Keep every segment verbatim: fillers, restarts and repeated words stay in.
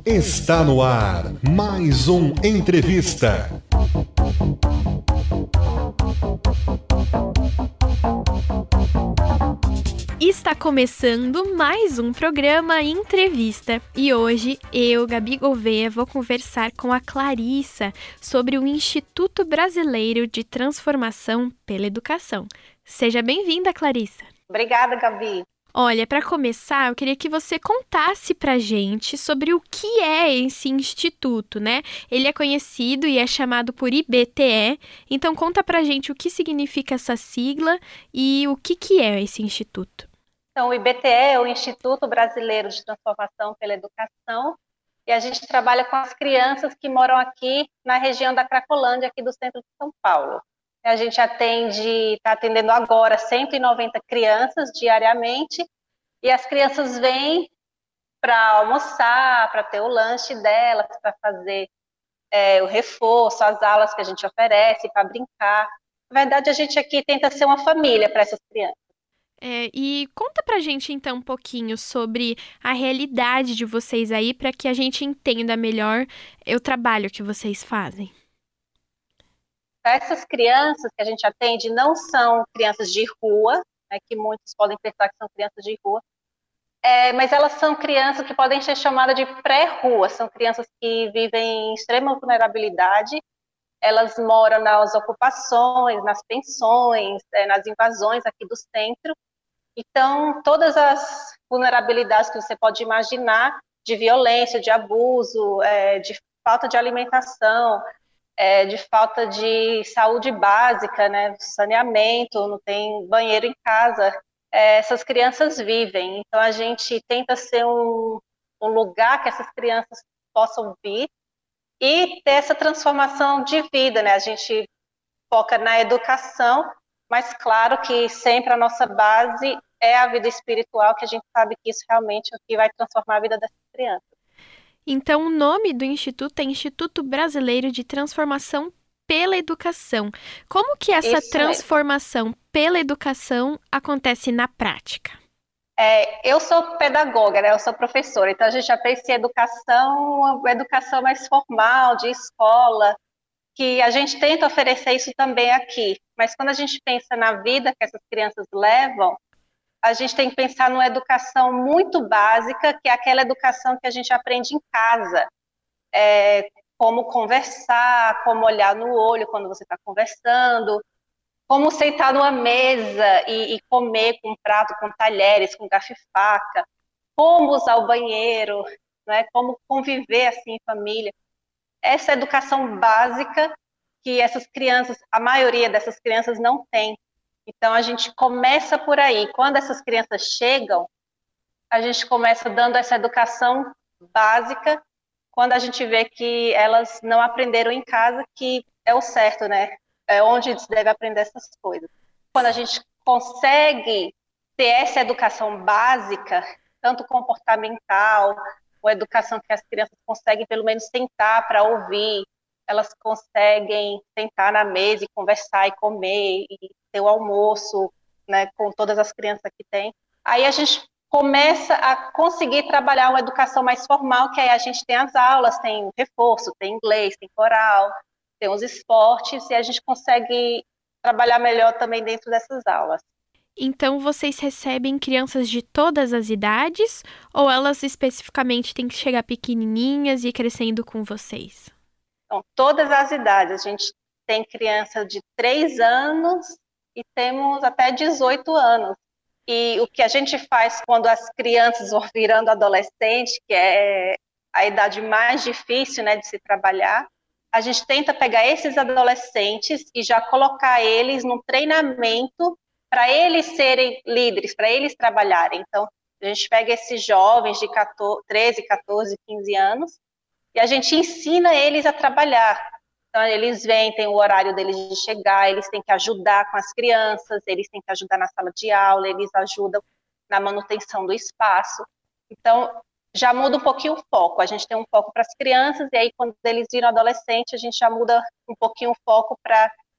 Está no ar mais um Entrevista. Está começando mais um programa Entrevista e hoje eu, Gabi Gouveia, vou conversar com a Clarissa sobre o Instituto Brasileiro de Transformação pela Educação. Seja bem-vinda, Clarissa. Obrigada, Gabi. Olha, para começar, eu queria que você contasse pra gente sobre o que é esse instituto, né? Ele é conhecido e é chamado por I B T E, então conta pra gente o que significa essa sigla e o que, que é esse instituto. Então, o I B T E é o Instituto Brasileiro de Transformação pela Educação e a gente trabalha com as crianças que moram aqui na região da Cracolândia, aqui do centro de São Paulo. A gente atende, está atendendo agora cento e noventa crianças diariamente e as crianças vêm para almoçar, para ter o lanche delas, para fazer é, o reforço, as aulas que a gente oferece, para brincar. Na verdade, a gente aqui tenta ser uma família para essas crianças. É, e conta pra gente então um pouquinho sobre a realidade de vocês aí, para que a gente entenda melhor o trabalho que vocês fazem. Essas crianças que a gente atende não são crianças de rua, né, que muitos podem pensar que são crianças de rua, é, mas elas são crianças que podem ser chamadas de pré-rua, são crianças que vivem em extrema vulnerabilidade, elas moram nas ocupações, nas pensões, é, nas invasões aqui do centro, então todas as vulnerabilidades que você pode imaginar, de violência, de abuso, é, de falta de alimentação, É, de falta de saúde básica, né, saneamento, não tem banheiro em casa, é, essas crianças vivem. Então, a gente tenta ser um, um lugar que essas crianças possam vir e ter essa transformação de vida, né? A gente foca na educação, mas claro que sempre a nossa base é a vida espiritual, que a gente sabe que isso realmente é o que vai transformar a vida dessas crianças. Então, o nome do Instituto é Instituto Brasileiro de Transformação pela Educação. Como que essa Isso transformação mesmo. Pela educação acontece na prática? É, eu sou pedagoga, né? Eu sou professora, então a gente já pensa em educação, uma educação mais formal, de escola, que a gente tenta oferecer isso também aqui. Mas quando a gente pensa na vida que essas crianças levam, a gente tem que pensar numa educação muito básica, que é aquela educação que a gente aprende em casa. É, como conversar, como olhar no olho quando você está conversando, como sentar numa mesa e, e comer com um prato, com talheres, com garfo e faca, como usar o banheiro, né, como conviver assim em família. Essa educação básica que essas crianças, a maioria dessas crianças não tem. Então, a gente começa por aí. Quando essas crianças chegam, a gente começa dando essa educação básica, quando a gente vê que elas não aprenderam em casa, que é o certo, né? É onde se deve aprender essas coisas. Quando a gente consegue ter essa educação básica, tanto comportamental, ou educação que as crianças conseguem pelo menos sentar para ouvir, elas conseguem sentar na mesa e conversar e comer, e ter o almoço, né, com todas as crianças que tem. Aí a gente começa a conseguir trabalhar uma educação mais formal, que aí a gente tem as aulas, tem reforço, tem inglês, tem coral, tem os esportes, e a gente consegue trabalhar melhor também dentro dessas aulas. Então, vocês recebem crianças de todas as idades, ou elas especificamente têm que chegar pequenininhas e ir crescendo com vocês? Então, todas as idades. A gente tem criança de três anos e temos até dezoito anos. E o que a gente faz quando as crianças vão virando adolescente, que é a idade mais difícil, né, de se trabalhar, a gente tenta pegar esses adolescentes e já colocar eles num treinamento para eles serem líderes, para eles trabalharem. Então, a gente pega esses jovens de treze, quatorze, quinze anos e a gente ensina eles a trabalhar. Então, eles vêm, tem o horário deles de chegar, eles têm que ajudar com as crianças, eles têm que ajudar na sala de aula, eles ajudam na manutenção do espaço. Então, já muda um pouquinho o foco. A gente tem um foco para as crianças, e aí, quando eles viram adolescente, a gente já muda um pouquinho o foco para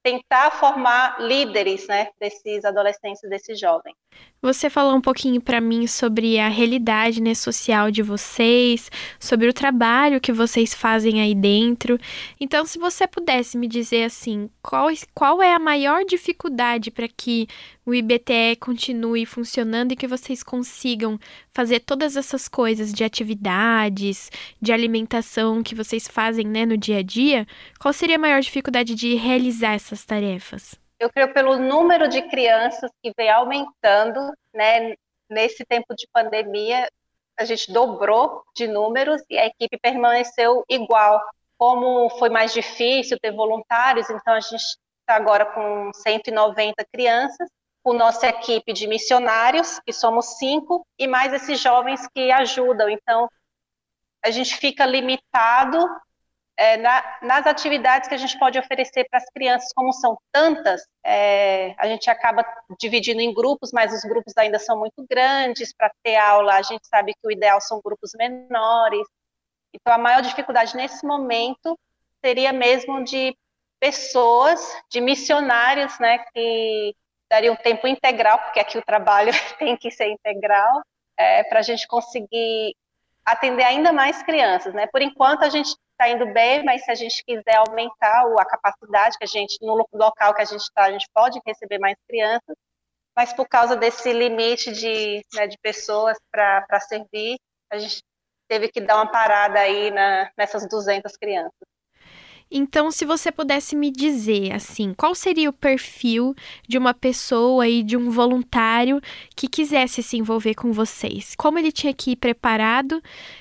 tentar formar líderes, né, desses adolescentes, desses jovens. Você falou um pouquinho para mim sobre a realidade, né, social de vocês, sobre o trabalho que vocês fazem aí dentro. Então, se você pudesse me dizer assim, qual, qual é a maior dificuldade para que o I B T E continue funcionando e que vocês consigam fazer todas essas coisas de atividades, de alimentação que vocês fazem, né, no dia a dia, qual seria a maior dificuldade de realizar essas tarefas? Eu creio pelo número de crianças que vem aumentando, né, nesse tempo de pandemia, a gente dobrou de números e a equipe permaneceu igual. Como foi mais difícil ter voluntários, então a gente está agora com cento e noventa crianças, com nossa equipe de missionários, que somos cinco, e mais esses jovens que ajudam. Então, a gente fica limitado É, na, nas atividades que a gente pode oferecer para as crianças, como são tantas, é, a gente acaba dividindo em grupos, mas os grupos ainda são muito grandes para ter aula. A gente sabe que o ideal são grupos menores. Então, a maior dificuldade nesse momento seria mesmo de pessoas, de missionários, né, que dariam tempo integral, porque aqui o trabalho tem que ser integral, é, para a gente conseguir atender ainda mais crianças, né? Por enquanto a gente está indo bem, mas se a gente quiser aumentar a capacidade que a gente, no local que a gente está, a gente pode receber mais crianças, mas por causa desse limite de, né, de pessoas para servir, a gente teve que dar uma parada aí na, nessas duzentas crianças. Então, se você pudesse me dizer, assim, qual seria o perfil de uma pessoa e de um voluntário que quisesse se envolver com vocês? Como ele tinha que ir preparado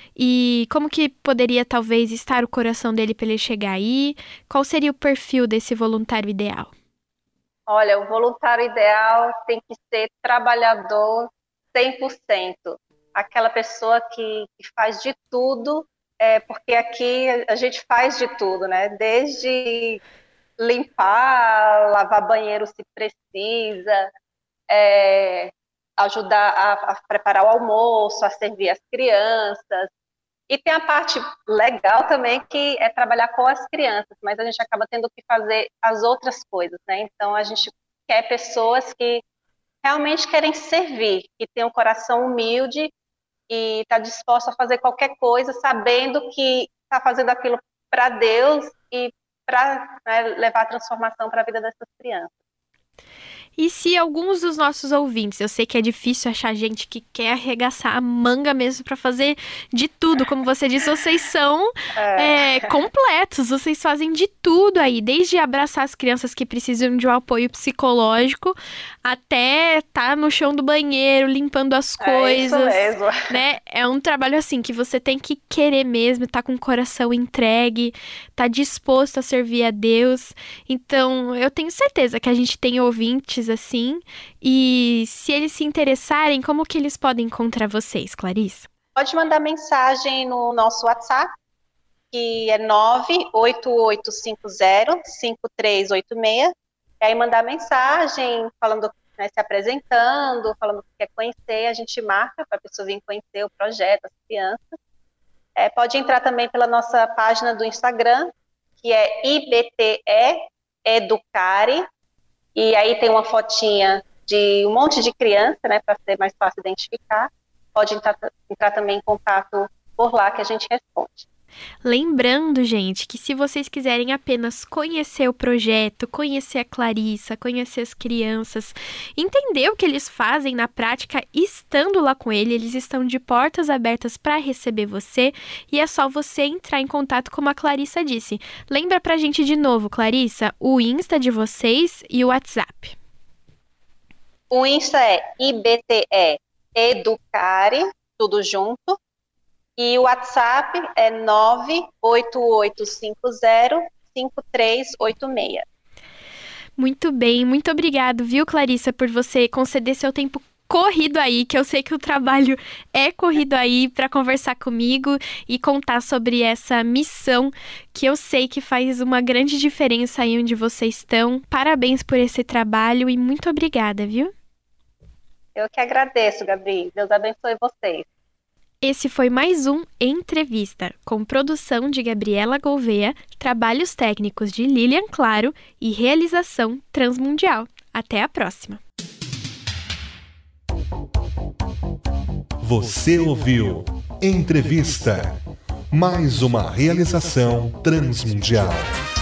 e como que poderia, talvez, estar o coração dele para ele chegar aí? Qual seria o perfil desse voluntário ideal? Olha, o voluntário ideal tem que ser trabalhador cem por cento. Aquela pessoa que, que faz de tudo. É, porque aqui a gente faz de tudo, né? Desde limpar, lavar banheiro se precisa, é, ajudar a, a preparar o almoço, a servir as crianças. E tem a parte legal também, que é trabalhar com as crianças, mas a gente acaba tendo que fazer as outras coisas, né? Então a gente quer pessoas que realmente querem servir, que têm um coração humilde e está disposto a fazer qualquer coisa, sabendo que está fazendo aquilo para Deus e para, né, levar a transformação para a vida dessas crianças. E se alguns dos nossos ouvintes, eu sei que é difícil achar gente que quer arregaçar a manga mesmo para fazer de tudo, como você disse, vocês são é. É, completos, vocês fazem de tudo aí, desde abraçar as crianças que precisam de um apoio psicológico, até estar no chão do banheiro, limpando as coisas. É isso mesmo. Né? É um trabalho assim, que você tem que querer mesmo, tá com o coração entregue, tá disposto a servir a Deus. Então, eu tenho certeza que a gente tem ouvintes assim, e se eles se interessarem, como que eles podem encontrar vocês, Clarissa? Pode mandar mensagem no nosso WhatsApp, que é nove oito oito cinco zero cinco três oito seis, e aí mandar mensagem falando, né, se apresentando, falando que quer conhecer, a gente marca para a pessoa vir conhecer o projeto, as crianças. É, pode entrar também pela nossa página do Instagram, que é I B T E Educare. E aí tem uma fotinha de um monte de criança, né, para ser mais fácil identificar. Pode entrar, entrar também em contato por lá que a gente responde. Lembrando, gente, que se vocês quiserem apenas conhecer o projeto, conhecer a Clarissa, conhecer as crianças, entender o que eles fazem na prática, estando lá com ele, eles estão de portas abertas para receber você, e é só você entrar em contato, como a Clarissa disse. Lembra pra gente de novo, Clarissa, o Insta de vocês e o WhatsApp. O Insta é I B T E Educare, tudo junto. E o WhatsApp é nove oito oito cinco zero cinco três oito seis. Muito bem, muito obrigado, viu, Clarissa, por você conceder seu tempo corrido aí, que eu sei que o trabalho é corrido aí, para conversar comigo e contar sobre essa missão que eu sei que faz uma grande diferença aí onde vocês estão. Parabéns por esse trabalho e muito obrigada, viu? Eu que agradeço, Gabi. Deus abençoe vocês. Esse foi mais um Entrevista, com produção de Gabriela Gouveia, trabalhos técnicos de Lilian Claro e realização Transmundial. Até a próxima! Você ouviu Entrevista, mais uma realização Transmundial.